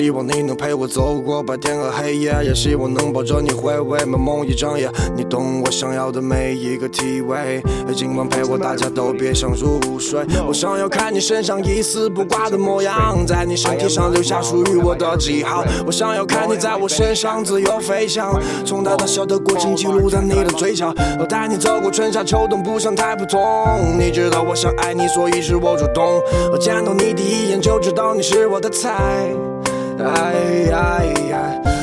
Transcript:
希望你能陪我走过白天和黑夜，也希望能抱着你回味美梦一整夜。你懂我想要的每一个体位，今晚陪我大家都别想入睡。我想要看你身上一丝不挂的模样，在你身体上留下属于我的记号。我想要看你在我身上自由飞翔，从大到小的过程记录在你的嘴角。我带你走过春夏秋冬，不想太普通。你知道我想爱你，所以是我主动。我见到你第一眼就知道你是我的菜。